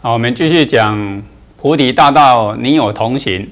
好，我们继续讲菩提大道，你我同行。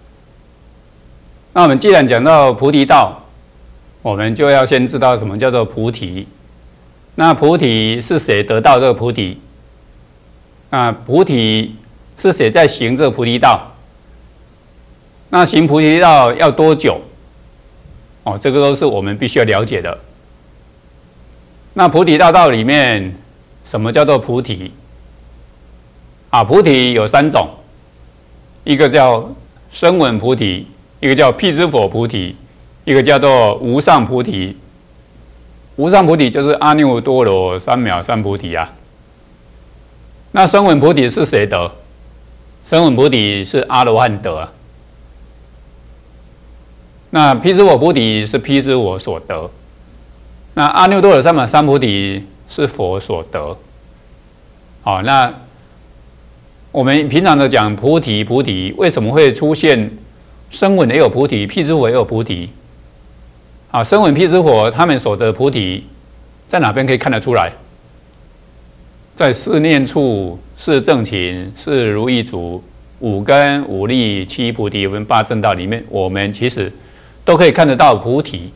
那我们既然讲到菩提道，我们就要先知道什么叫做菩提。那菩提是谁得到这个菩提？那菩提是谁在行这个菩提道？那行菩提道要多久？哦，这个都是我们必须要了解的。那菩提大道里面，什么叫做菩提？菩提有3种，一个叫声闻菩提，一个叫辟支佛菩提，一个叫做无上菩提。无上菩提就是阿耨多罗三藐三菩提啊。那声闻菩提是谁得？声闻菩提是阿罗汉得啊。那辟支佛菩提是辟支佛所得。那阿耨多罗三藐三菩提是佛所得。好，那我们平常的讲菩提，菩提为什么会出现声闻也有菩提，辟支佛也有菩提？声闻、辟支佛他们所得菩提，在哪边可以看得出来？在四念处、四正勤、四如意足、五根、五力、七菩提分、八正道里面，我们其实都可以看得到菩提。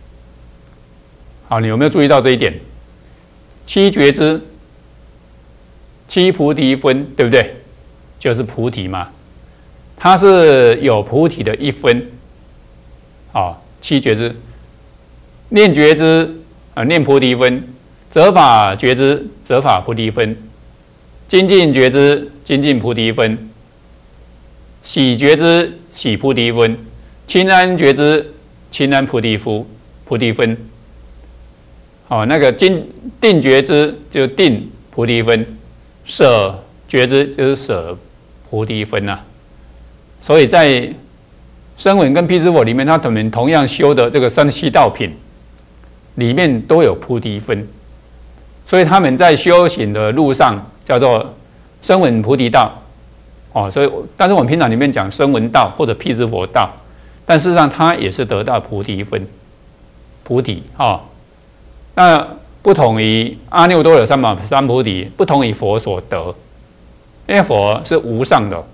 好，你有没有注意到这一点？七觉支、七菩提分，对不对？就是菩提嘛，它是有菩提的一分。七觉支，念觉支念菩提分，择法觉支择法菩提分，精进觉支精进菩提分，喜觉支喜菩提分，清安觉支清安菩提分。那个定觉支就是定菩提分，舍觉支就是舍菩提分啊。所以在声闻跟辟支佛里面，他们同样修的这个37道品里面都有菩提分，所以他们在修行的路上叫做声闻菩提道。所以但是我们平常里面讲声闻道或者辟支佛道，但事实上他也是得到菩提分，菩提那不同于阿耨多罗三藐三菩提，不同于佛所得，因为佛是无上的，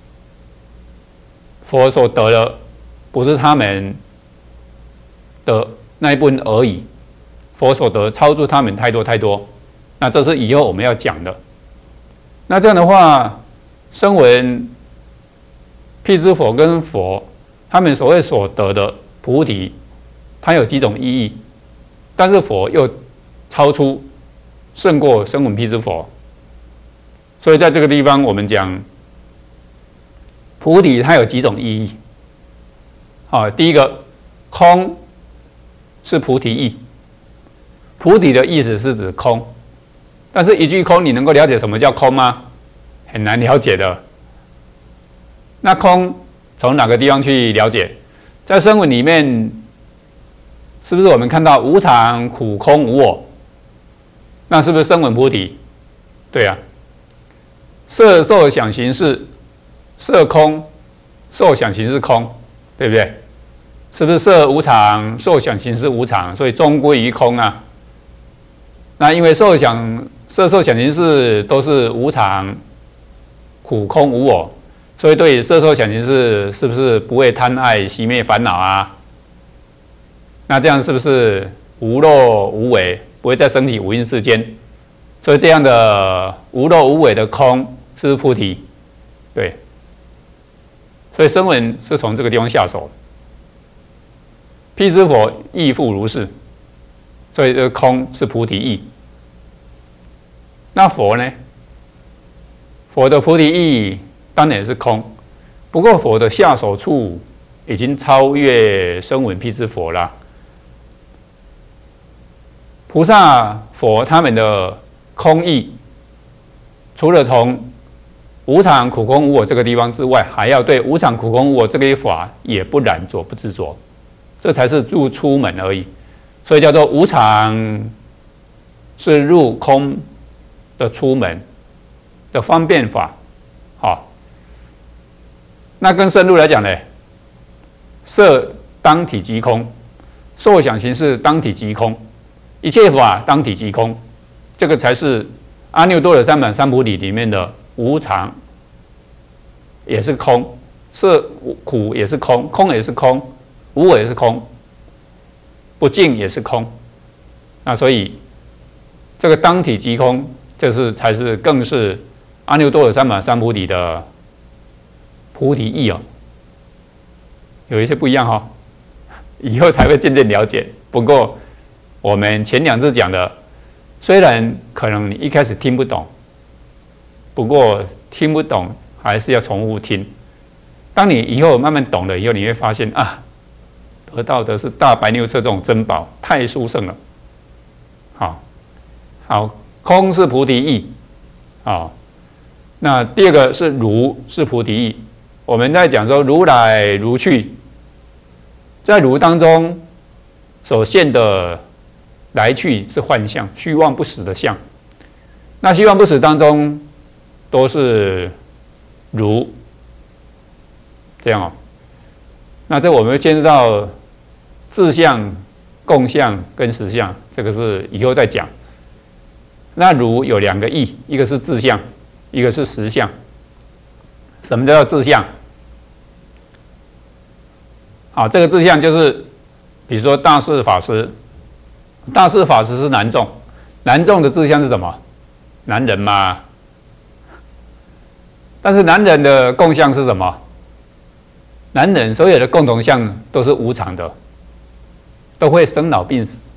佛所得的不是他们的那一部分而已，佛所得超出他们太多。那这是以后我们要讲的。那这样的话，声闻、辟支佛跟佛，他们所谓所得的菩提，它有几种意义，但是佛又超出胜过声闻、辟支佛。所以在这个地方我们讲菩提它有几种意义。第一个，空是菩提意。菩提的意思是指空，但是一句空你能够了解什么叫空吗？很难了解的。那空从哪个地方去了解？在声闻里面，是不是我们看到无常、苦、空、无我？那是不是声闻菩提？对啊。色、受、想、行、识，色空，受想行识空，对不对？是不是色无常，受想行识无常，所以终归于空啊？那因为色、受、想、行、识都是无常、苦、空、无我，所以对色、受、想、行、识是不是不会贪爱、熄灭烦恼啊？那这样是不是无漏无为，不会再升起五蕴世间？所以这样的无漏无为的空，是不是菩提？对。所以声闻是从这个地方下手，辟支佛亦复如是，所以这个空是菩提意。那佛呢？佛的菩提意当然也是空，不过佛的下手处已经超越声闻、辟支佛啦。菩萨佛他们的空意，除了从无常、苦、空、无我这个地方之外，还要对无常、苦、空、无我这个法也不染着、不执着，这才是入出门而已。所以叫做无常是入空的出门的方便法。那更深入来讲呢，色当体即空，受想行识当体即空，一切法当体即空，这个才是阿耨多罗三藐三菩提里面的无常也是空，是苦也是空，空也是空，无我也是空，不净也是空。那所以这个当体即空，这才是更是阿耨多罗三藐三菩提的菩提意哦，有一些不一样哈，以后才会渐渐了解。不过我们前2次讲的，虽然可能你一开始听不懂，不过听不懂还是要重复听。当你以后慢慢懂了以后，你会发现啊，得到的是大白牛车这种珍宝，太殊胜了。好，空是菩提意，那第2个是如是菩提意。我们在讲说如来如去，在如当中所现的来去是幻象，虚妄不实的相。那虚妄不实当中都是如这样那这我们会见到自相、共相跟实相，这个是以后再讲。那如有2个义，一个是自相，一个是实相。什么叫自相？好，这个自相就是，比如说大士法师，大士法师是男众，男众的自相是什么？男人嘛。但是男人的共相是什么？男人所有的共同相都是无常的，都会生老病死。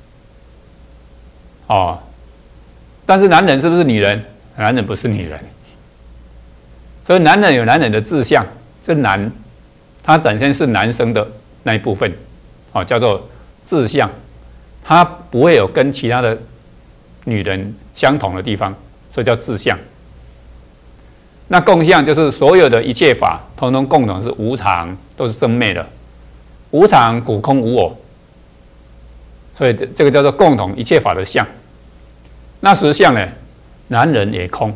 但是男人是不是女人？男人不是女人。所以男人有男人的志向，这男，他展现是男生的那一部分，叫做志向，他不会有跟其他的女人相同的地方，所以叫志向。那共相就是所有的一切法，统统共同是无常，都是生灭的，无常、苦、空、无我，所以这个叫做共同一切法的相。那实相呢？男人也空。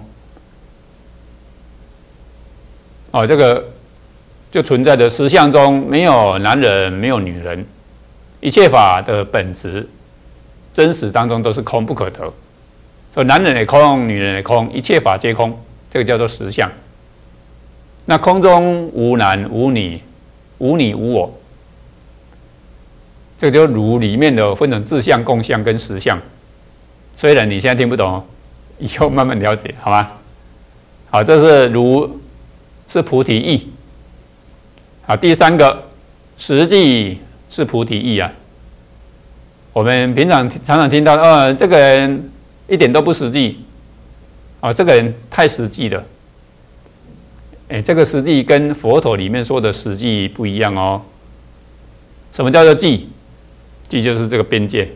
这个就存在的实相中没有男人，没有女人，一切法的本质、真实当中都是空不可得。所以男人也空，女人也空，一切法皆空，这个叫做实相。那空中无男无女，无你无我，这个就如里面的分成自相、共相跟实相。虽然你现在听不懂，以后慢慢了解，好吗？好，这是如是菩提意。好，第3个实际是菩提意啊。我们平常常常听到，这个人一点都不实际，这个人太实际了。这个实际跟佛陀里面说的实际不一样哦。什么叫做际？际就是这个边界。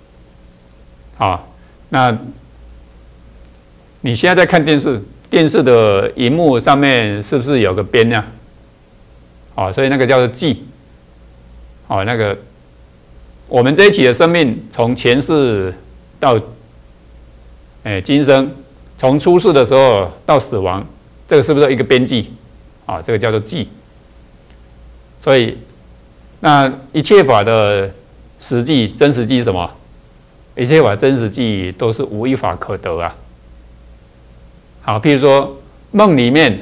那你现在在看电视，电视的荧幕上面是不是有个边呢？所以那个叫做际。那个我们这一期的生命，从前世到今生，从出世的时候到死亡，这个是不是一个边际？这个叫做际。所以，那一切法的实际、真实际是什么？一切法真实际都是无一法可得啊。好，譬如说梦里面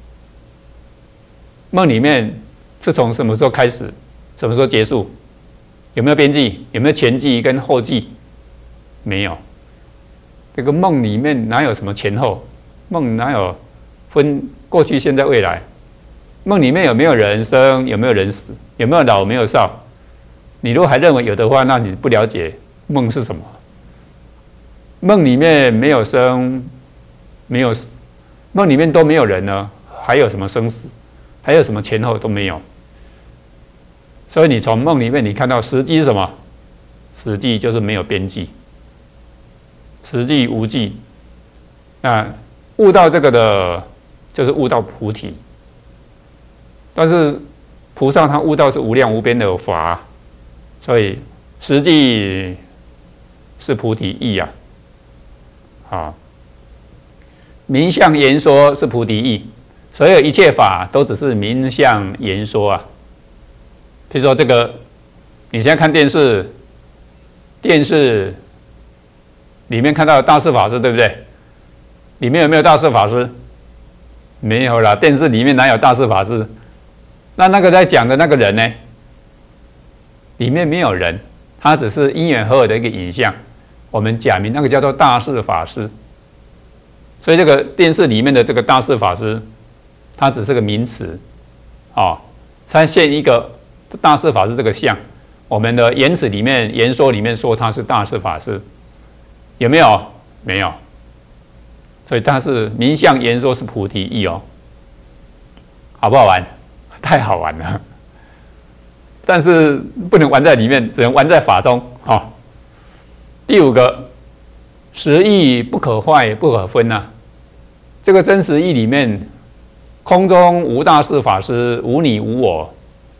是从什么时候开始，什么时候结束？有没有边际？有没有前际跟后际？没有。这个梦里面哪有什么前后？梦哪有分过去、现在、未来？梦里面有没有人生？有没有人死？有没有老？没有少？你如果还认为有的话，那你不了解梦是什么。梦里面没有生，没有死，梦里面都没有人呢，还有什么生死？还有什么前后都没有。所以你从梦里面你看到实际是什么？实际就是没有边际，实际无际。那悟到这个的，就是悟到菩提。但是菩萨他悟到是无量无边的法，所以实际是菩提意啊。名相言说是菩提意，所有一切法都只是名相言说啊。譬如说这个，你现在看电视，电视里面看到大士法师，对不对？里面有没有大士法师？ 没有啦，电视里面哪有大士法师？那个在讲的那个人呢？里面没有人，他只是因缘合合的一个影像。我们假名那个叫做大士法师，所以这个电视里面的这个大士法师，它只是个名词，它现一个大士法师这个像。我们的言辞里面、言说里面说他是大士法师，有没有？没有。所以他是名相言说是菩提意哦，好不好玩？太好玩了。但是不能玩在里面，只能玩在法中。第五个，实义不可坏，不可分啊。这个真实义里面，空中无大士法师，无你无我。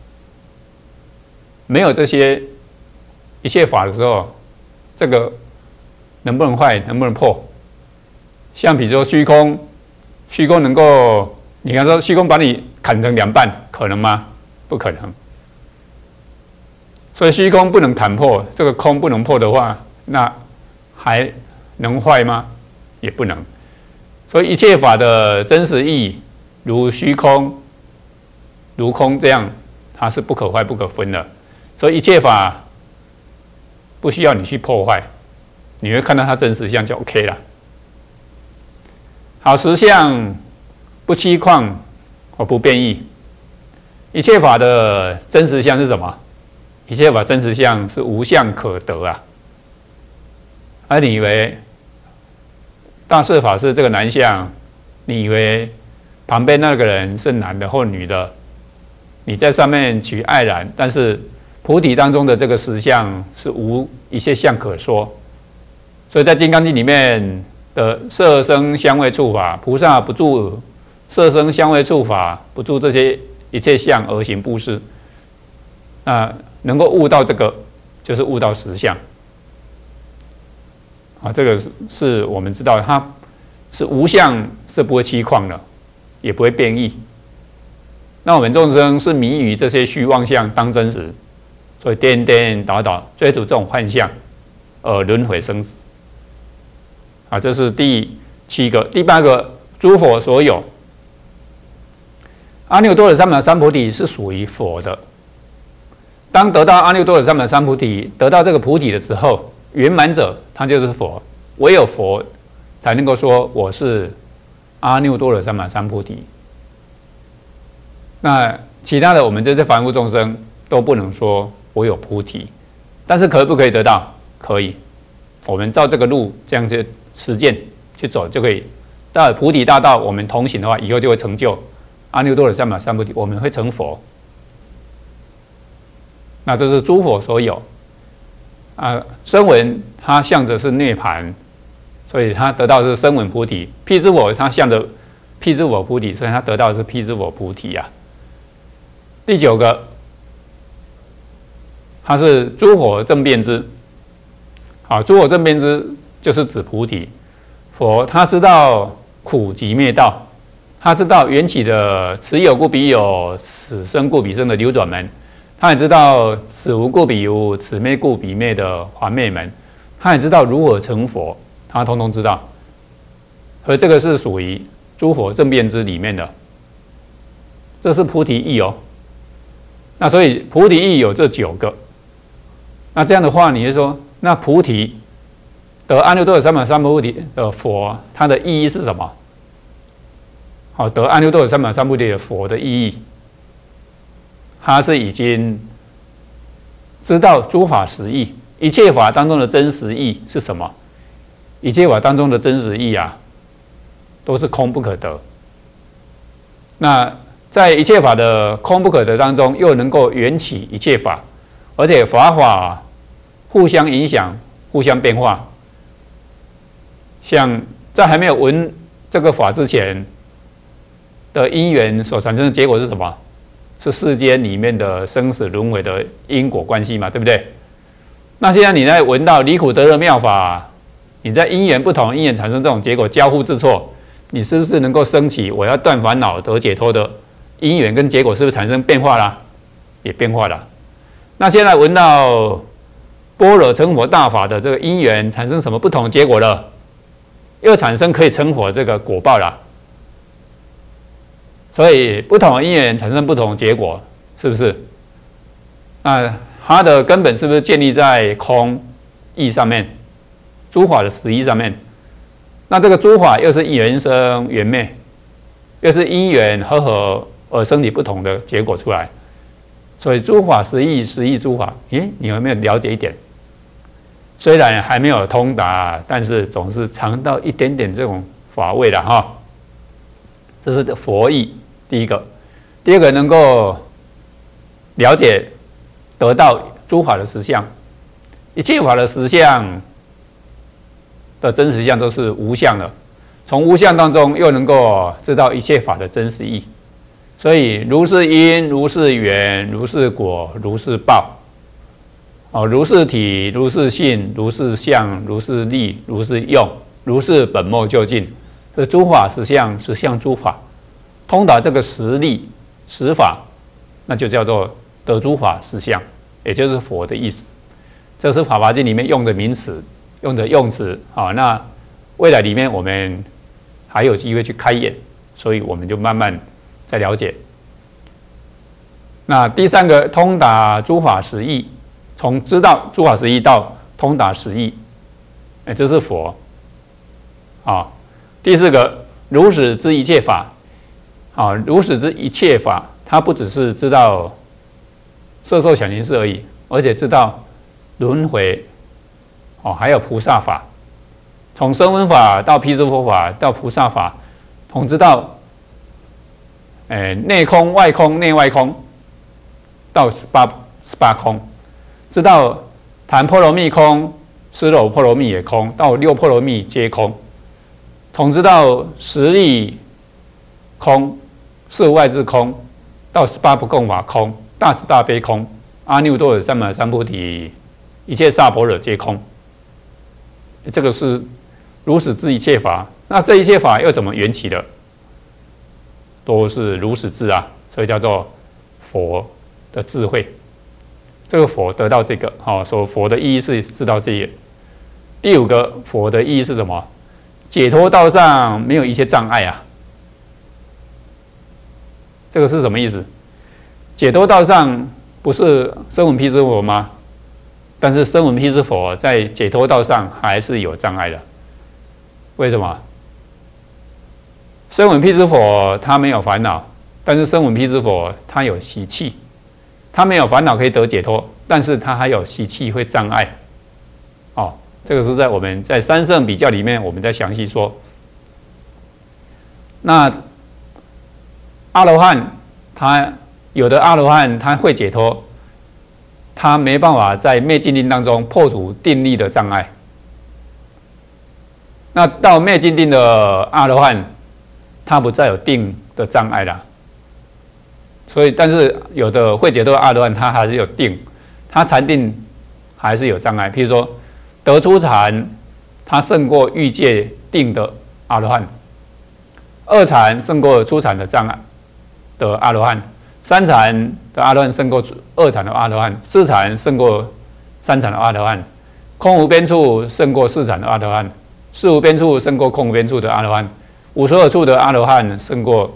没有这些一切法的时候，这个能不能坏，能不能破？像比如说虚空，虚空能够，你看说虚空把你砍成两半，可能吗？不可能。所以虚空不能砍破，这个空不能破的话，那还能坏吗？也不能。所以一切法的真实义，如虚空、如空这样，它是不可坏、不可分的。所以一切法不需要你去破坏，你会看到它真实相就 OK 了。好，实相不欺诳或不变异。一切法的真实相是什么？一切法真实相是无相可得啊！你以为大士法师这个男相，你以为旁边那个人是男的或女的？你在上面取爱然，但是菩提当中的这个实相是无一切相可说，所以在《金刚经》里面的色声香味触法，菩萨不住色声香味触法，不住这些一切相而行布施，能够悟到这个，就是悟到实相。这个是我们知道，它是无相，是不会欺诳的，也不会变异。那我们众生是迷于这些虚妄相当真实。所以颠颠倒倒追逐这种幻象，而轮回生死。这是第7个。第8个，诸佛所有。阿耨多罗三藐三菩提是属于佛的。当得到阿耨多罗三藐三菩提，得到这个菩提的时候，圆满者他就是佛。唯有佛才能够说我是阿耨多罗三藐三菩提。那其他的我们这些凡夫众生都不能说我有菩提，但是可不可以得到？可以，我们照这个路这样去实践去走就可以。到了菩提大道，我们同行的话，以后就会成就阿耨多罗三藐三菩提，我们会成佛。那这是诸佛所有。声闻它向着是涅槃，所以他得到的是声闻菩提。辟支佛他向着辟支佛菩提，所以他得到的是辟支佛菩提啊。第9个。它是诸佛正遍知，诸佛正遍知就是指菩提。佛他知道苦集灭道，他知道缘起的此有故彼有，此生故彼生的流转门，他也知道此无故彼无，此灭故彼灭的还灭门，他也知道如何成佛，他通通知道。而这个是属于诸佛正遍知里面的，这是菩提义哦。那所以菩提义有这9个。那这样的话，你就说，那菩提得阿耨多罗三藐三菩提的佛，它的意义是什么？得阿耨多罗三藐三菩提的佛的意义，它是已经知道诸法实义，一切法当中的真实义是什么？一切法当中的真实义都是空不可得。那在一切法的空不可得当中，又能够缘起一切法。而且法互相影响，互相变化。像在还没有闻这个法之前的因缘所产生的结果是什么？是世间里面的生死轮回的因果关系嘛，对不对？那现在你在闻到离苦得乐妙法，你在因缘不同因缘产生这种结果交互之错，你是不是能够升起我要断烦恼得解脱的因缘跟结果，是不是产生变化啦？也变化了。那现在闻到般若成佛大法的这个因缘产生什么不同的结果了？又产生可以成佛这个果报了。 所以不同的因缘产生不同的结果，是不是？那它的根本是不是建立在空义上面，诸法的实义上面？那这个诸法又是缘生缘灭，又是因缘合而生起不同的结果出来。所以诸法实义，实义诸法，你有没有了解一点？虽然还没有通达，但是总是尝到一点点这种法味了哈。这是佛义，第一个。第二个，能够了解得到诸法的实相，一切法的实相的真实相都是无相的，从无相当中又能够知道一切法的真实义。所以如是因，如是缘，如是果，如是报。如是体，如是性，如是相，如是力，如是用，如是本末究竟。这诸法实相，实相诸法，通达这个实力实法，那就叫做得诸法实相，也就是佛的意思。这是《法华经》里面用的名词，用的用词。那未来里面我们还有机会去开演，所以我们就慢慢再了解。那第三个，通达诸法实义。从知道诸法实义到通达实义，这是佛。第四个，如实知一切法。如实知一切法，它不只是知道色受想行识而已，而且知道轮回，还有菩萨法。从声闻法到辟支佛法到菩萨法，同知道内空外空内外空到18空。知道谈波罗蜜空，尸柔波罗蜜也空，到六波罗蜜皆空。从知道实力空，事无外之空，到18不共法空，大慈大悲空，阿耨多罗三藐三菩提，一切萨婆诃皆空。这个是如实知一切法。那这一切法又怎么缘起的？都是如实知啊，所以叫做佛的智慧。这个佛得到这个，所佛的意义是知道这些。第五个，佛的意义是什么？解脱道上没有一切障碍啊。这个是什么意思？解脱道上不是声闻辟支佛吗？但是声闻辟支佛在解脱道上还是有障碍的。为什么？声闻辟支佛他没有烦恼，但是声闻辟支佛他有习气。他没有烦恼可以得解脱，但是他还有习气会障碍。这个是在我们在三圣比较里面，我们在详细说。那阿罗汉，他有的阿罗汉他会解脱，他没办法在灭尽定当中破除定力的障碍。那到灭尽定的阿罗汉，他不再有定的障碍了。所以，但是有的会解脱的阿罗汉，他还是有定，他禅定还是有障碍。譬如说，得初禅，他胜过欲界定的阿罗汉；二禅胜过初禅的障碍的阿罗汉；三禅的阿罗汉胜过二禅的阿罗汉；四禅胜过三禅的阿罗汉；空无边处胜过四禅的阿罗汉；事无边处胜过空无边处的阿罗汉；无所有处的阿罗汉胜过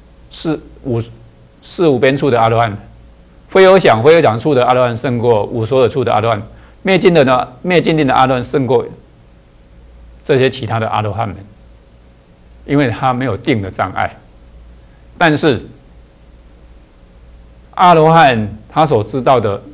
事无边处的阿罗汉，非有想非有想处的阿罗汉胜过无所有处的阿罗汉，灭尽定的阿罗汉胜过这些其他的阿罗汉们，因为他没有定的障碍。但是阿罗汉他所知道的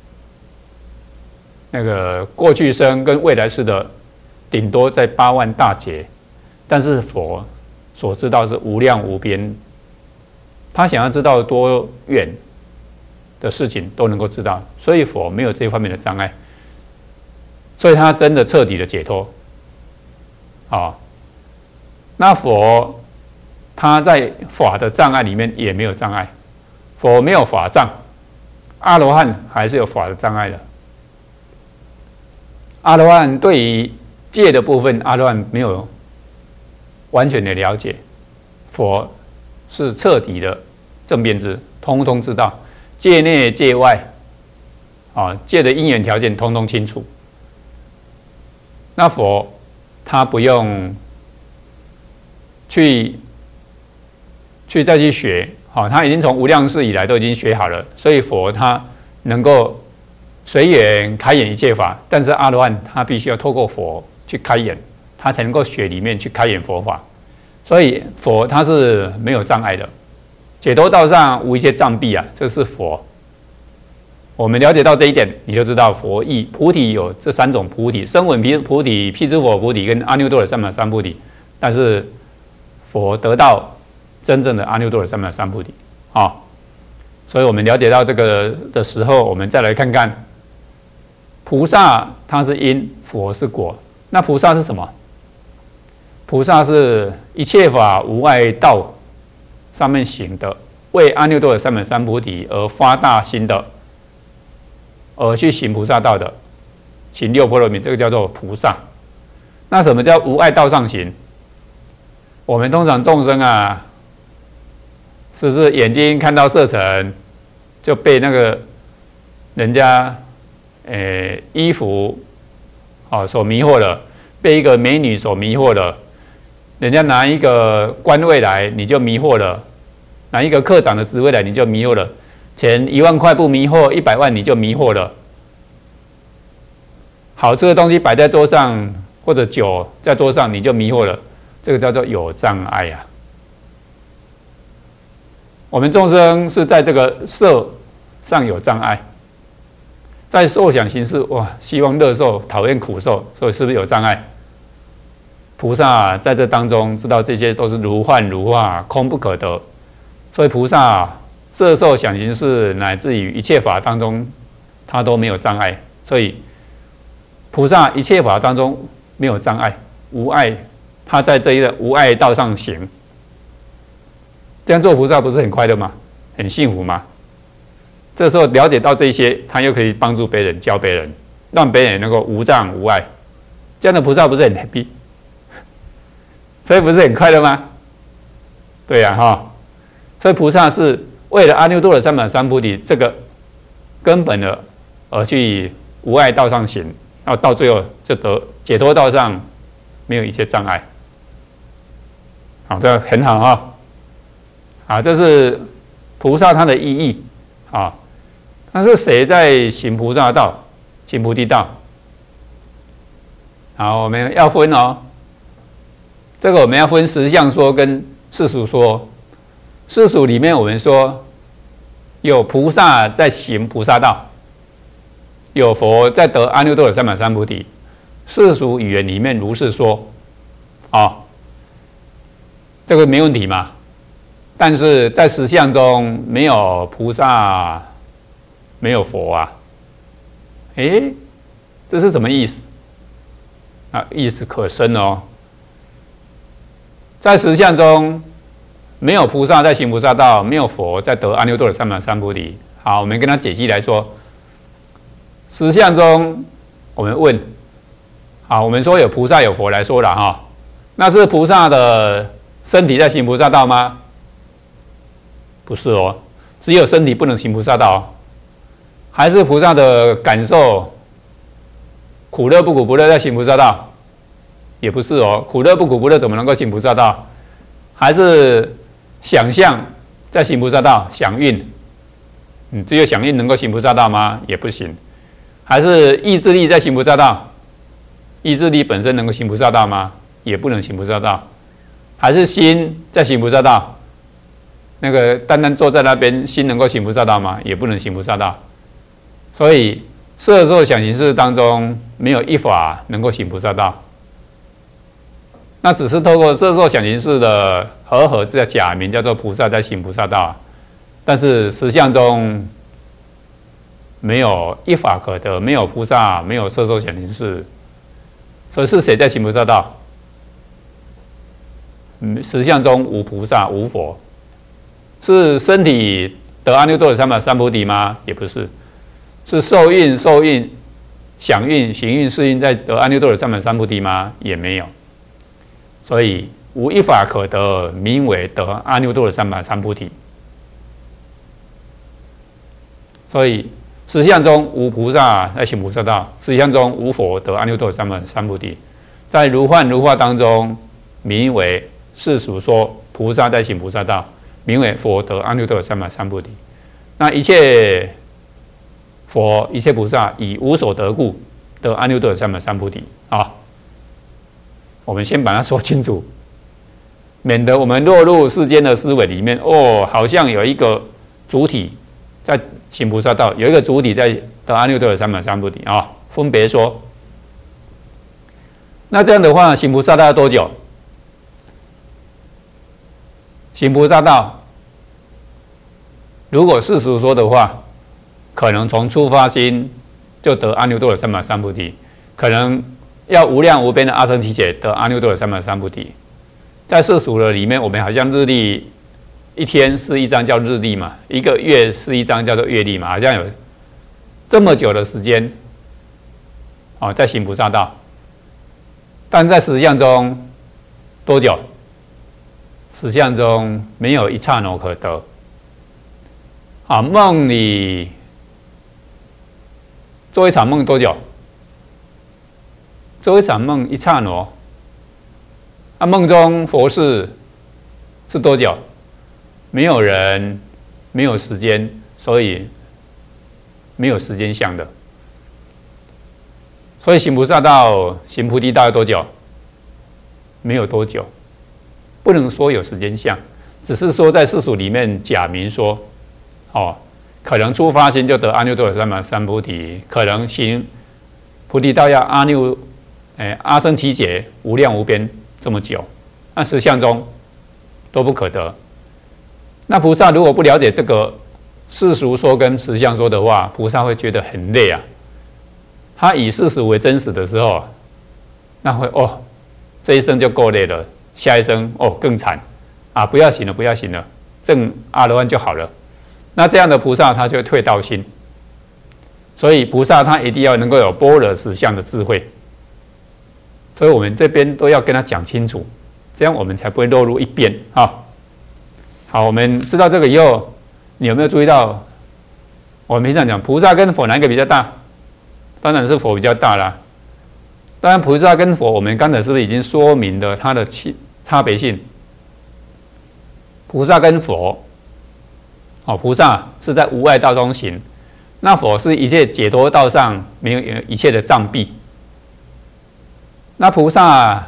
那个过去生跟未来世的，顶多在8万大劫，但是佛所知道是无量无边。他想要知道多远的事情都能够知道，所以佛没有这方面的障碍，所以他真的彻底的解脱。那佛他在法的障碍里面也没有障碍，佛没有法障，阿罗汉还是有法的障碍的。阿罗汉对于戒的部分，阿罗汉没有完全的了解，佛是彻底的正遍知，通通知道，戒内戒外，戒的因缘条件通通清楚。那佛他不用去再去学，好，他已经从无量世以来都已经学好了，所以佛他能够随缘开演一切法，但是阿罗汉他必须要透过佛去开演，他才能够学里面去开演佛法，所以佛他是没有障碍的，解脱道上无一切障蔽啊，这是佛。我们了解到这一点，你就知道佛意菩提有这3种菩提：声闻菩提、辟支佛菩提跟阿耨多罗三藐三菩提。但是佛得到真正的阿耨多罗三藐三菩提啊，所以我们了解到这个的时候，我们再来看看菩萨它是因，佛是果。那菩萨是什么？菩萨是一切法无碍道上面行的，为阿耨多罗三藐三菩提而发大心的。而去行菩萨道的，行6波罗蜜，这个叫做菩萨。那什么叫无碍道上行？我们通常众生啊，是不是眼睛看到色尘，就被那个人家衣服所迷惑了，被一个美女所迷惑了，人家拿一个官位来你就迷惑了，拿一个科长的职位来你就迷惑了。钱1万块不迷惑，100万你就迷惑了。好吃的东西摆在桌上，或者酒在桌上，你就迷惑了。这个叫做有障碍啊。我们众生是在这个色上有障碍，在受想行识，哇，希望乐受，讨厌苦受，所以是不是有障碍？菩萨在这当中知道这些都是如幻如化，空不可得，所以菩萨色受想行识乃至于一切法当中，他都没有障碍，所以菩萨一切法当中没有障碍，无碍，他在这一个无碍道上行，这样做菩萨不是很快乐吗？很幸福吗？这时候了解到这些，他又可以帮助别人，教别人，让别人能够无障无碍，这样的菩萨不是很 happy？ 所以不是很快乐吗？对呀，哈，所以菩萨是为了阿耨多罗三藐三菩提这个根本的而去无碍道上行，然后到最后就得解脱道上没有一切障碍。好，这很好哈。啊，这是菩萨他的意义啊。那是谁在行菩萨道、行菩提道？好，我们要分哦。这个我们要分实相说跟世俗说。世俗里面我们说有菩萨在行菩萨道，有佛在得阿耨多罗三藐三菩提。世俗语言里面如是说，这个没问题嘛。但是在实相中没有菩萨，没有佛啊。这是什么意思？啊，意思可深哦。在实相中没有菩萨在行菩萨道，没有佛在得阿耨多罗三藐三菩提。好，我们跟他解析来说，实相中我们问，好，我们说有菩萨有佛来说了哈，那是菩萨的身体在行菩萨道吗？不是哦，只有身体不能行菩萨道，还是菩萨的感受苦乐不苦不乐在行菩萨道？也不是哦，苦乐不苦不乐怎么能够行菩萨道？还是想象在行菩萨道，想运，只有想运能够行菩萨道吗？也不行。还是意志力在行菩萨道，意志力本身能够行菩萨道吗？也不能行菩萨道。还是心在行菩萨道，那个单单坐在那边，心能够行菩萨道吗？也不能行菩萨道。所以色受想行识当中没有一法能够行菩萨道。那只是透过色受想行识的合这个假名叫做菩萨在行菩萨道，但是实相中没有一法可得，没有菩萨，没有色受想行识，所以是谁在行菩萨道？实相中无菩萨无佛，是身体得阿耨多罗三藐三菩提吗？也不是，是受孕、想孕、行孕、识孕在得阿耨多罗三藐三菩提吗？也没有。所以无一法可得，名为得阿耨多罗三藐三菩提。所以实相中无菩萨在行菩萨道，实相中无佛得阿耨多罗三藐三菩提。在如幻如化当中，名为世俗说菩萨在行菩萨道， 名为佛得阿耨多罗三藐三菩提。那一切佛、一切菩萨以无所得故得阿耨多罗三藐三菩提啊。我们先把它说清楚，免得我们落入世间的思维里面。哦，好像有一个主体在行菩萨道，有一个主体在得阿耨多罗三藐三菩提啊，分别说。那这样的话，行菩萨道要多久？行菩萨道，如果世俗说的话，可能从初发心就得阿耨多罗三藐三菩提，可能要无量无边的阿僧祇劫得阿耨多罗三藐三菩提。在世俗的里面，我们好像日历一天是一张叫日历嘛，一个月是一张叫做月历嘛，好像有这么久的时间啊，在行菩萨道。但在实相中多久？实相中没有一刹那可得。啊，梦里做一场梦多久？做一场梦一刹那。啊，梦中佛事是多久？没有人，没有时间，所以没有时间相的。所以行菩萨道、行菩提道要多久？没有多久，不能说有时间相，只是说在世俗里面假名说，哦，可能初发心就得阿耨多罗三藐三菩提，可能行菩提道要阿僧祇劫无量无边这么久，那实相中都不可得。那菩萨如果不了解这个世俗说跟实相说的话，菩萨会觉得很累啊。他以世俗为真实的时候，那会这一生就够累了，下一生更惨啊！不要行了，不要行了，证阿罗汉就好了。那这样的菩萨他就会退道心，所以菩萨他一定要能够有般若实相的智慧。所以我们这边都要跟他讲清楚，这样我们才不会落入一边啊。好，我们知道这个以后，你有没有注意到？我们平常讲菩萨跟佛哪一个比较大？当然是佛比较大啦。当然，菩萨跟佛，我们刚才是不是已经说明了它的差别性？菩萨跟佛，菩萨是在无碍道中行，那佛是一切解脱道上没有一切的障蔽。那菩萨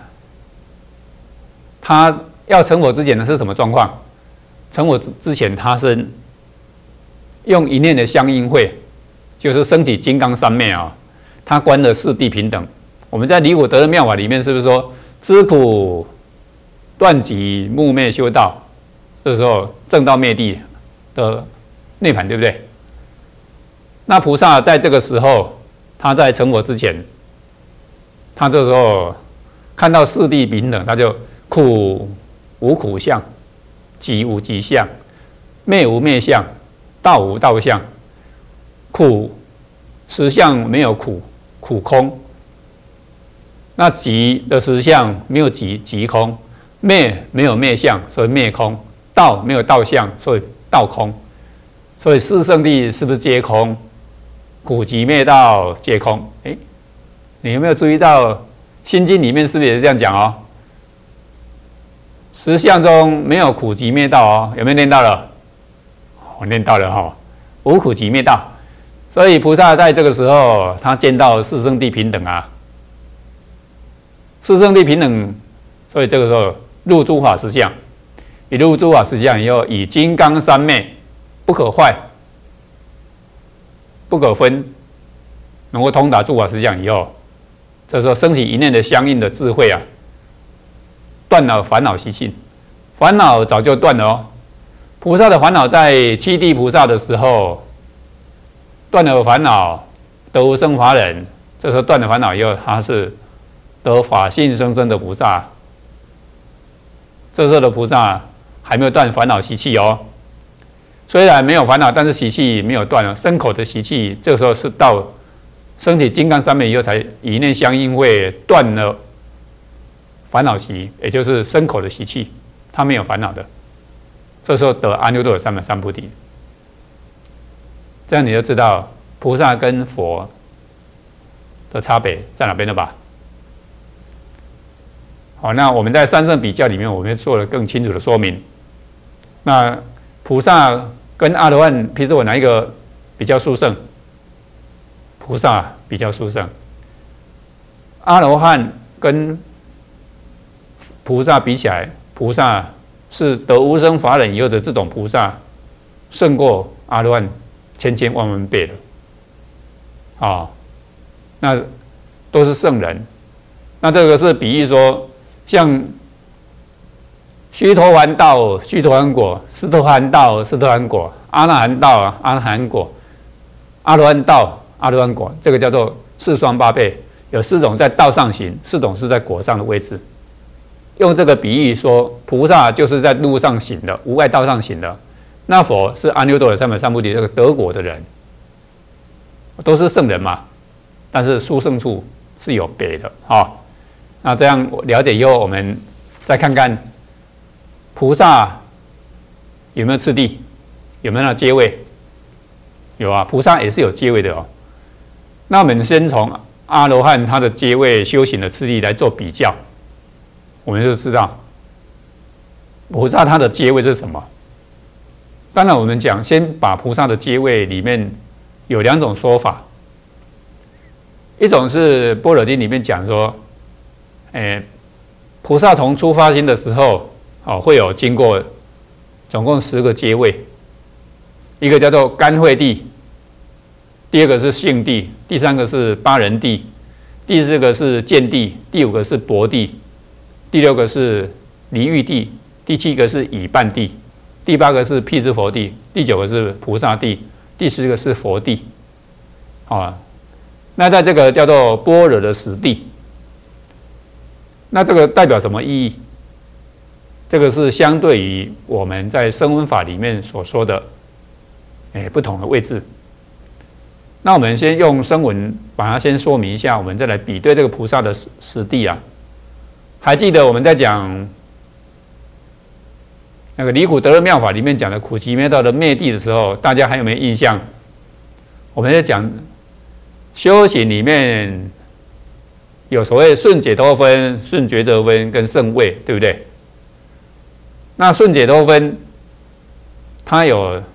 他要成佛之前呢是什么状况？成佛之前，他是用一念的相应会，就是升起金刚三昧啊。他观了四谛平等。我们在离苦得乐妙法里面是不是说知苦断集目灭修道？这时候证到灭地的涅槃，对不对？那菩萨在这个时候，他在成佛之前，他这时候看到四谛平等，他就苦无苦相，集无集相，灭无灭相，道无道相。苦实相没有苦，苦空。那集的实相没有集，集空；灭没有灭相，所以灭空；道没有道相，所以道空。所以四圣谛是不是皆空？苦集灭道皆空。你有没有注意到《心经》里面是不是也是这样讲哦？实相中没有苦集灭道哦，有没有念到了？我念到了哈，无苦集灭道。所以菩萨在这个时候，他见到四圣谛平等啊。四圣谛平等，所以这个时候入诸法实相，一入诸法实相以后，以金刚三昧不可坏、不可分，能够通达诸法实相以后，这时候升起一念的相应的智慧啊，断了烦恼习性，烦恼早就断了哦。菩萨的烦恼在七地菩萨的时候断了烦恼，得无生法忍。这时候断了烦恼以后，他是得法性生生的菩萨。这时候的菩萨还没有断烦恼习气哦。虽然没有烦恼，但是习气没有断了，身口的习气，这个时候是到升起金刚三昧以后，才以念相应会断了烦恼习，也就是身口的习气，他没有烦恼的。这时候得阿耨多罗三藐三菩提。这样你就知道菩萨跟佛的差别在哪边了吧？好，那我们在三圣比较里面，我们做了更清楚的说明。 那菩萨跟阿罗汉，譬如说我哪一个比较殊胜？菩萨比较殊胜。阿罗汉跟菩萨比起来，菩萨是得无生法忍以后的这种菩萨，胜过阿罗汉千千万万倍的。那都是圣人。那这个是比喻说，像须陀洹道、须陀洹果；斯陀含道、斯陀含果；阿那含道、阿那含果；阿罗汉道、阿罗汉果。这个叫做四双八倍，有4种在道上行，4种是在果上的位置。用这个比喻说，菩萨就是在路上行的，无碍道上行的。那佛是阿耨多罗三藐三菩提这个得果的人，都是圣人嘛，但是殊胜处是有别的。那这样了解以后，我们再看看菩萨有没有次第，有没有那阶位？有啊，菩萨也是有阶位的哦。那我们先从阿罗汉他的阶位修行的次第来做比较，我们就知道菩萨他的阶位是什么。当然，我们讲先把菩萨的阶位里面有2种说法，一种是《般若经》里面讲说，菩萨从出发心的时候，会有经过总共10个阶位，一个叫做甘惠地，第2个是性地，第3个是巴人地，第4个是见地，第5个是薄地，第6个是离欲地，第7个是已半地，第8个是辟支佛地，第9个是菩萨地，第10个是佛地。那在这个叫做般若的实地，那这个代表什么意义？这个是相对于我们在声闻法里面所说的不同的位置。那我们先用声闻把它先说明一下，我们再来比对这个菩萨的实地啊。还记得我们在讲那个离苦得乐妙法里面讲的苦集灭道的灭地的时候，大家还有没有印象？我们在讲修行里面有所谓顺解脱分、顺觉得分跟圣位，对不对？那顺解脱分，它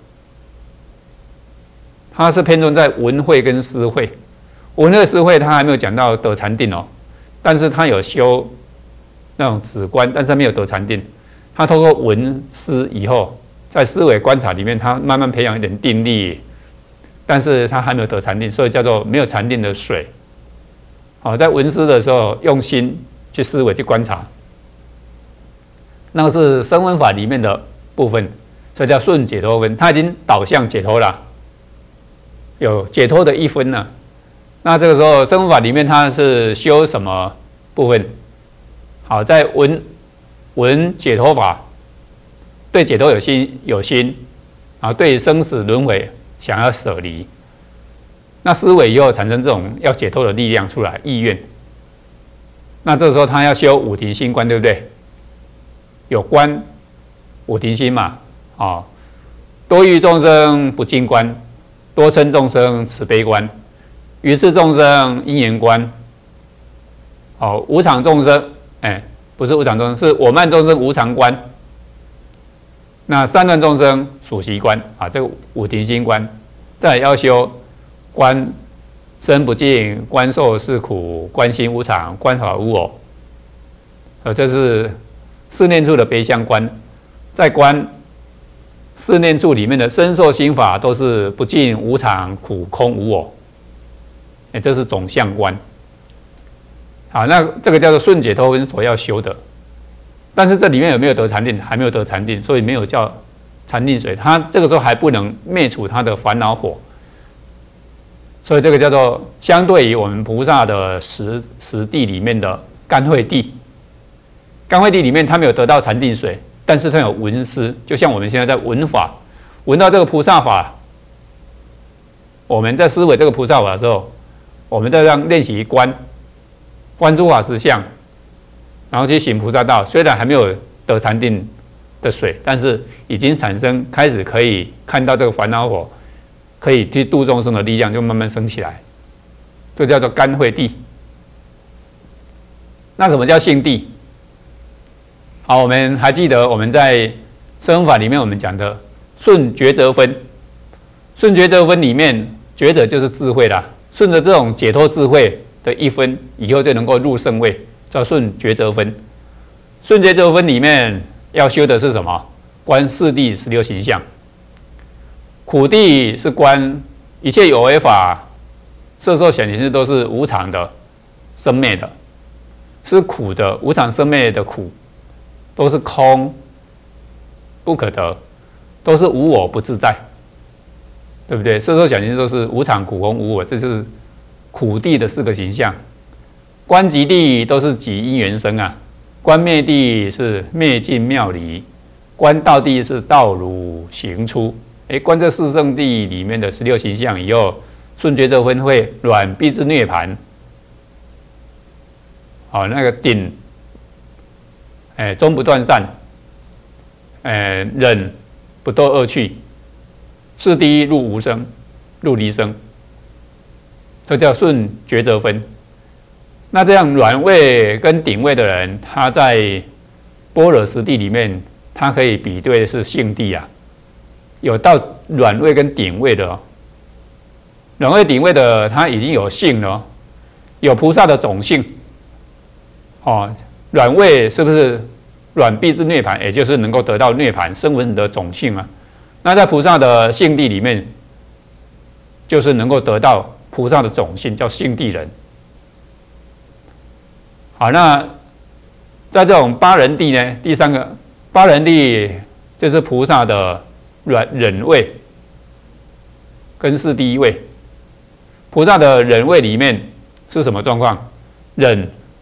是偏重在闻慧跟思慧。闻慧思慧它还没有讲到得禅定哦，但是它有修那种止观，但是它没有得禅定。他透过闻思以后，在思维观察里面，他慢慢培养一点定力，但是他还没有得禅定，所以叫做没有禅定的水。在闻思的时候，用心去思维去观察，那个是声闻法里面的部分，所以叫顺解脱分。他已经导向解脱了，有解脱的一分了。那这个时候，声闻法里面他是修什么部分？在闻解脱法，对解脱有心，对生死轮回想要舍离，那思维以后产生这种要解脱的力量出来，意愿。那这时候他要修五停心观，对不对？有观五停心嘛，多欲众生不净观，多嗔众生慈悲观，愚痴众生因缘观，无常众生，不是无常众生，是我慢众生无常观。那散乱众生属习观这个五停心观，再来要修观身不净，观受是苦，观心无常，观法无我。这是四念处的别相观。在观四念处里面的身受心法都是不净、无常、苦、空、无我。这是总相观。那这个叫做顺解脱分所要修的，但是这里面有没有得禅定？还没有得禅定，所以没有叫禅定水。他这个时候还不能灭除他的烦恼火，所以这个叫做相对于我们菩萨的实地里面的甘惠地。甘惠地里面他没有得到禅定水，但是他有闻思，就像我们现在在闻法，闻到这个菩萨法，我们在思维这个菩萨法的时候，我们在让练习观诸法实相，然后去行菩萨道。虽然还没有得禅定的水，但是已经产生开始可以看到这个烦恼火，可以去度众生的力量就慢慢升起来，这叫做甘惠地。那什么叫性地？我们还记得我们在声闻法里面我们讲的顺觉则分，顺觉则分里面觉者就是智慧啦，顺着这种解脱智慧的一分，以后就能够入圣位，叫顺觉则分。顺觉则分里面要修的是什么？观四谛16形象。苦谛是观一切有为法，色受想行识都是无常的、生灭的，是苦的，无常生灭的苦，都是空，不可得，都是无我不自在，对不对？色受想行识都是无常、苦、空、无我，这是苦谛的4个形象。观即谛都是即因缘生啊，观灭谛是灭尽妙离，观道谛是道如行出。观这4圣谛里面的16形象以后，顺觉则分会软必至涅槃。那个顶，终不断散，忍不堕恶趣，是第一入无生，入离生，这叫顺觉则分。那这样软位跟顶位的人，他在般若实地里面，他可以比对的是性谛啊。有到软位跟顶位的，软位顶位的他已经有性了，有菩萨的种性。软位是不是软必至涅槃？也就是能够得到涅槃声闻的种性啊。那在菩萨的性谛里面，就是能够得到菩萨的种性，叫性谛人。好，那在这种八人谛呢，第3个八人谛就是菩萨的忍位跟是第一位。菩萨的忍位里面是什么状况？忍，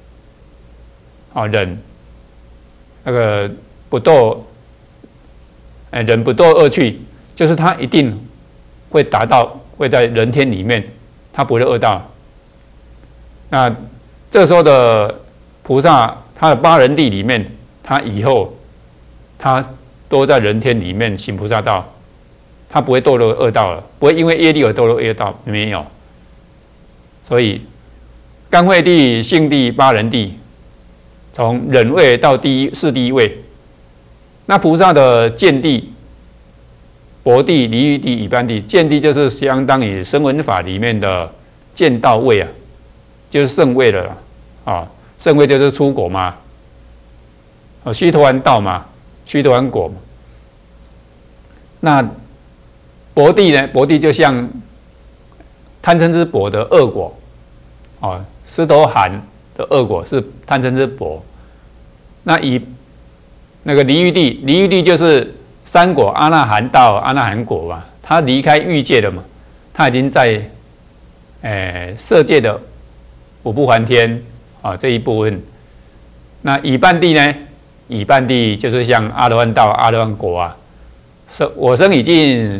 忍那个不堕，忍不堕恶趣，就是他一定会达到，会在人天里面，他不会恶道。那这时候的菩萨，他的八人谛里面，他以后他都在人天里面行菩萨道，他不会堕落恶道了，不会因为业力而堕落恶道，没有。所以干慧谛、性谛、八人谛，从忍位到是第一位。那菩萨的见谛、薄谛、离欲谛、已般谛，见谛就是相当于声闻法里面的见道位啊，就是圣位了啦。圣位就是出果嘛，须陀洹道嘛，须陀洹果嘛。那薄谛呢？薄谛就像贪嗔痴薄的恶果，尸头含的恶果是贪嗔痴薄。那以那个离欲谛，离欲谛就是3果阿那含道、阿那含果嘛，他离开欲界了嘛，他已经在色界的五不还天这一部分。那已般谛呢？已般谛就是像阿罗汉道、阿罗汉果啊，我生已尽，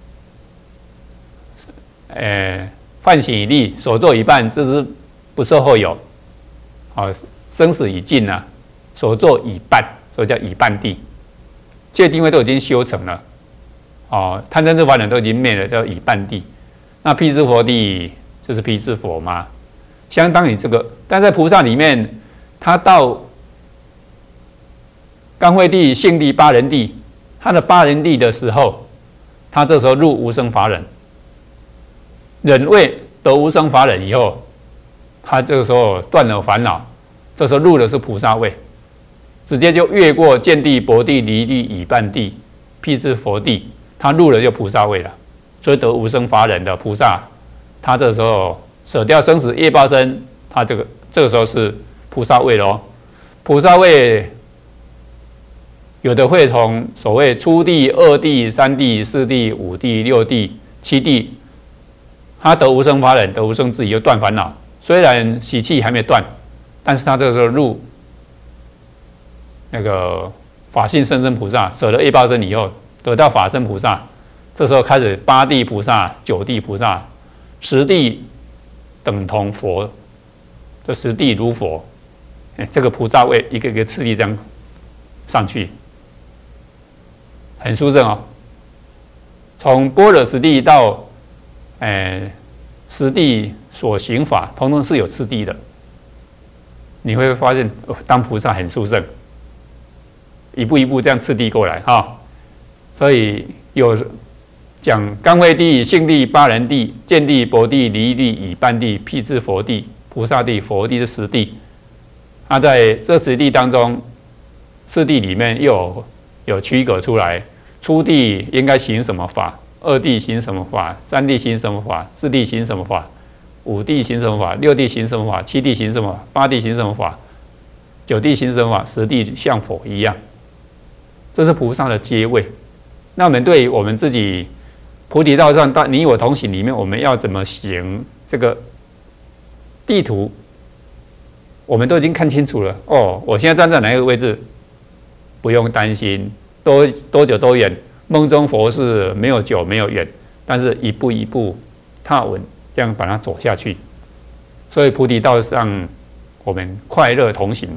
梵行已立，所作已办，这是不受后有。生死已尽啊，所作已办，所以叫已般谛。戒定慧都已经修成了，贪嗔痴烦恼都已经灭了，叫已般谛。那辟支佛谛就是辟支佛嘛，相当于这个。但在菩萨里面，他到干慧谛、性谛、八人谛，他的八人谛的时候，他这时候入无生法忍，忍位得无生法忍以后，他这个时候断了烦恼，这时候入的是菩萨位，直接就越过见谛、薄谛、离谛、已般谛、辟支佛谛，他入了就菩萨位了。所以得无生法忍的菩萨，他这时候舍掉生死业报身，他这个时候是菩萨位咯。菩萨位有的会从所谓初谛、二谛、三谛、四谛、五谛、六谛、七谛，他得无生法忍，得无生智，又断烦恼。虽然习气还没断，但是他这个时候入那个法性甚深菩萨，舍了业报身以后，得到法身菩萨。这时候开始八地菩萨、九地菩萨、十地等同佛，这十地如佛，这个菩萨位一个一个次第这样上去，很殊胜哦。从般若实地到实地所行法，统统是有次第的。你会发现，当菩萨很殊胜，一步一步这样次第过来哈。 所以有讲刚慧地、性地、八人地、见地、薄地、离地、已半地、辟支佛地、菩萨地、佛地是10地。那在这10地当中，4地里面又有区隔出来，初地应该行什么法，2地行什么法，3地行什么法，4地行什么法，5地行什么法，6地行什么法，7地行什么法，8地行什么法，9地行什么法，10地像佛一样。这是菩萨的阶位。那我们对于我们自己菩提道上你我同行里面，我们要怎么行这个地图，我们都已经看清楚了。哦，我现在站在哪一个位置，不用担心多久多远。梦中佛是没有久没有远，但是一步一步踏稳，这样把它走下去。所以菩提道上，我们快乐同行。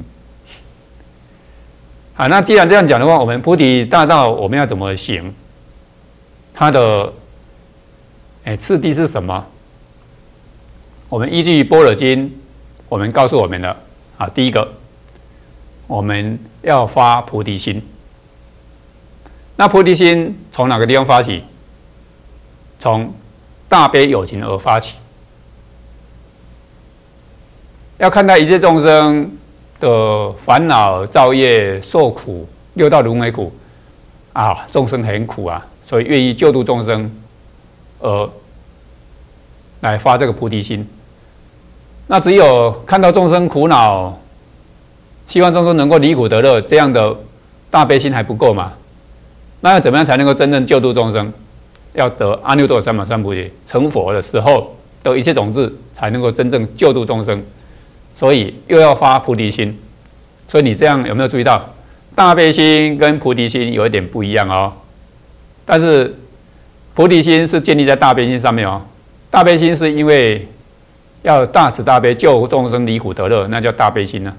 好，那既然这样讲的话，我们菩提大道我们要怎么行？它的次第是什么？我们依据《般若经》，我们告诉我们了啊，第一个，我们要发菩提心。那菩提心从哪个地方发起？从大悲有情而发起。要看待一切众生的烦恼、造业、受苦、6道轮回苦啊，众生很苦啊，所以愿意救度众生，而来发这个菩提心。那只有看到众生苦恼，希望众生能够离苦得乐，这样的大悲心还不够嘛？那要怎么样才能够真正救度众生？要得阿耨多罗三藐三菩提，成佛的时候得一切种子，才能够真正救度众生。所以又要发菩提心。所以你这样有没有注意到，大悲心跟菩提心有一点不一样哦？但是菩提心是建立在大悲心上面哦。大悲心是因为要大慈大悲救众生离苦得乐，那叫大悲心呢。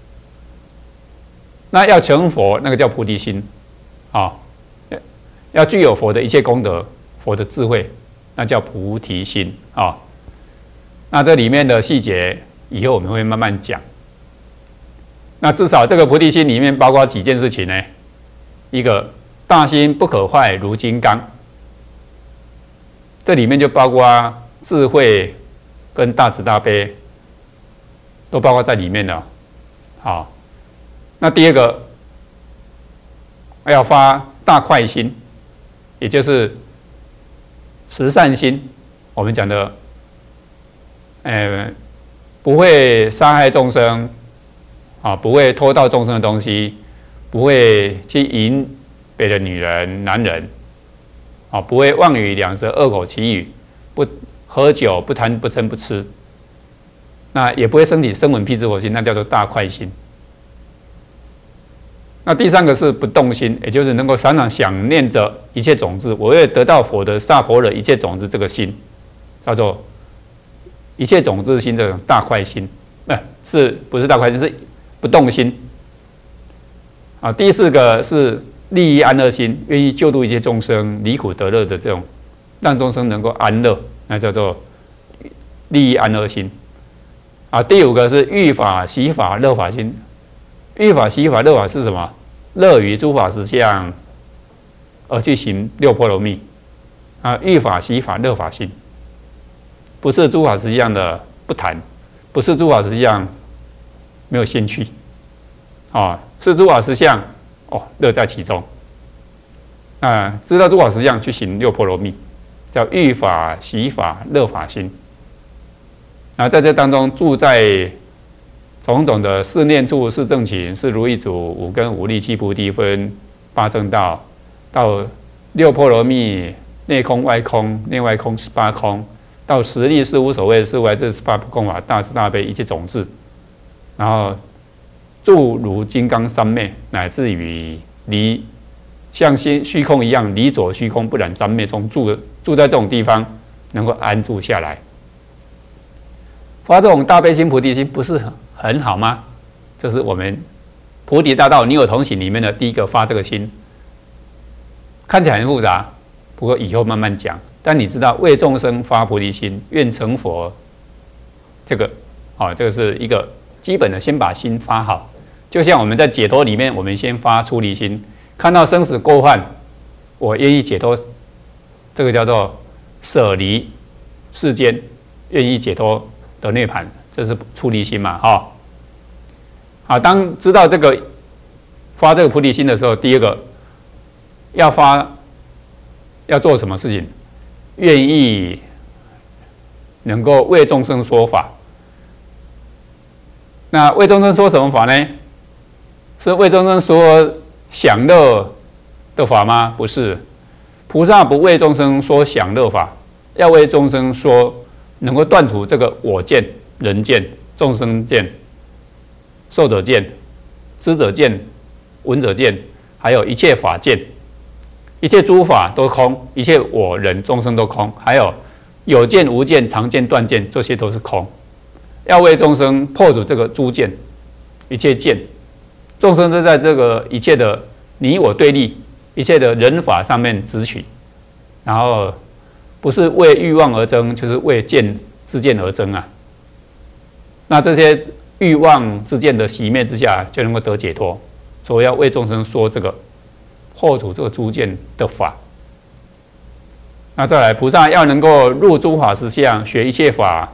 那要成佛，那个叫菩提心啊。要具有佛的一切功德、佛的智慧，那叫菩提心啊。那这里面的细节，以后我们会慢慢讲。那至少这个菩提心里面包括几件事情呢？一个大心不可坏如金刚，这里面就包括智慧跟大慈大悲，都包括在里面了。好，那第二个要发大快心，也就是十善心，我们讲的，不会杀害众生，啊，不会偷盗众生的东西，不会去淫别的女人、男人，啊，不会妄语两舌、恶口绮语，不喝酒、不贪、不嗔、不痴，那也不会升起声闻辟支佛心，那叫做大快心。那第三个是不动心，也就是能够常常想念着一切种子，我为得到佛的萨婆的一切种子，这个心叫做一切种子心，这种大快心，是不是大快心？是不动心。啊，第四个是利益安乐心，愿意救度一切众生离苦得乐的这种，让众生能够安乐，那叫做利益安乐心。啊，第五个是欲法、喜法、乐法心。欲法、喜法、乐法是什么？乐于诸法实相，而去行六波罗蜜。啊，欲法、喜法、乐法心，不是诸法实相的不谈，不是诸法实相没有兴趣，啊，是诸法实相哦，乐在其中。啊，知道诸法实相去行六波罗蜜，叫欲法、喜法、乐法心。那在这当中住在种种的四念处、四正勤、四如意足、五根、五力、七菩提分、八正道，到六波罗蜜、内空、外空、内外空、18空，到十力、是无所谓、是无碍、这18不共法、大慈大悲一切种子，然后住如金刚三昧，乃至于离像虚空一样，离左虚空不染三昧中住在这种地方，能够安住下来。发这种大悲心、菩提心，不是很好吗？这是我们菩提大道你我同行里面的第一个发这个心，看起来很复杂，不过以后慢慢讲。但你知道为众生发菩提心，愿成佛，这个这个是一个基本的，先把心发好。就像我们在解脱里面，我们先发出离心，看到生死过患， 我愿意解脱，这个叫做舍离世间，愿意解脱得涅槃，这是出离心嘛，哈。啊，当知道这个发这个菩提心的时候，第一个要做什么事情？愿意能够为众生说法。那为众生说什么法呢？是为众生说享乐的法吗？不是，菩萨不为众生说享乐法，要为众生说能够断除这个我见、人见、众生见、受者见、知者见、闻者见，还有一切法见，一切诸法都空，一切我人众生都空，还有有见无见、常见断见，这些都是空。要为众生破除这个诸见，一切见，众生都在这个一切的你我对立、一切的人法上面执取，然后不是为欲望而争，就是为见之见而争啊。那这些欲望之见的熄灭之下，就能够得解脱。所以要为众生说这个破除这个诸见的法。那再来，菩萨要能够入诸法实相，学一切法。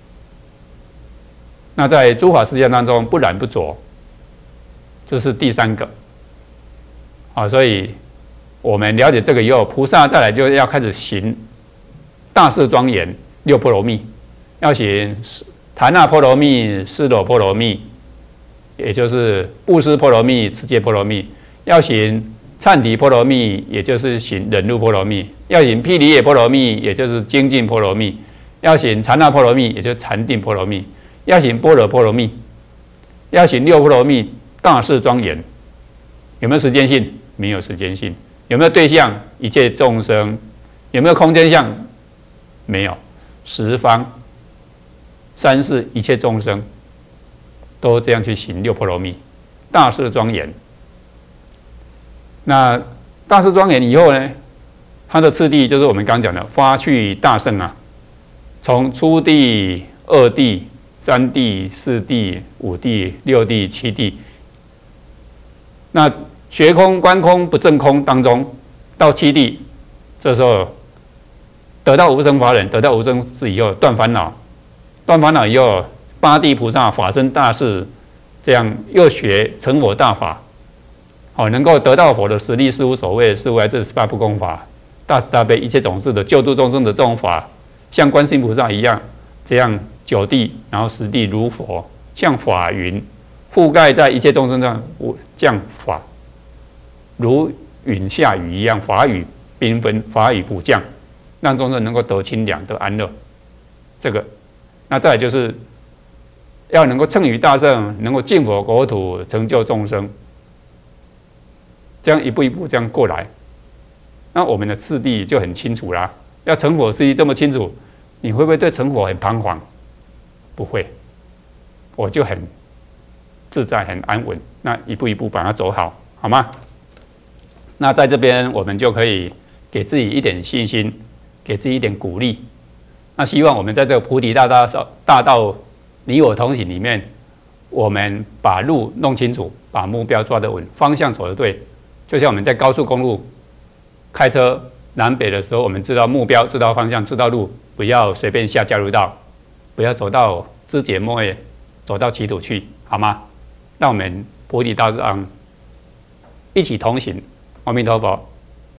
那在诸法实相当中不染不着，这是第三个。好，所以我们了解这个以后，菩萨再来就要开始行大事庄严六波罗蜜，要行檀那波罗蜜、尸罗波罗蜜，也就是布施波罗蜜、持戒波罗蜜；要行忏提波罗蜜，也就是行忍辱波罗蜜；要行毗梨耶波罗蜜，也就是精进波罗蜜；要行禅那波罗蜜，也就是禅定波罗蜜；要行般若波罗蜜；要行六波罗蜜，大事庄严。有没有时间性？没有时间性。有没有对象？一切众生。有没有空间相？没有。十方、三世一切众生都这样去行六波罗蜜，大事庄严。那大事庄严以后呢，它的次第就是我们刚讲的发去大乘啊，从初地、二地、三地、四地、五地、六地、七地，那学空、观空、不证空当中，到七地，这时候得到无生法忍，得到无生智以后断烦恼，断烦恼以后，八地菩萨法身大士，这样又学成佛大法。好，能够得到佛的实力，是无所谓，是无碍智18不空法，大慈大悲一切种子的救度众生的这种法，像观世音菩萨一样，这样九地，然后十地如佛，像法云覆盖在一切众生上，降法如云下雨一样，法雨缤纷，法雨普降，让众生能够得清凉，得安乐。这个，那再来就是要能够乘于大圣，能够净佛国土，成就众生。这样一步一步这样过来，那我们的次第就很清楚啦。要成佛次第这么清楚，你会不会对成佛很彷徨？不会，我就很自在、很安稳。那一步一步把它走好，好吗？那在这边我们就可以给自己一点信心，给自己一点鼓励。那希望我们在这个菩提大道你我同行里面，我们把路弄清楚，把目标抓得稳，方向走得对。就像我们在高速公路开车南北的时候，我们知道目标、知道方向、知道路，不要随便下交流道，不要走到枝节末叶，走到歧途去，好吗？让我们菩提道上一起同行。阿弥陀佛。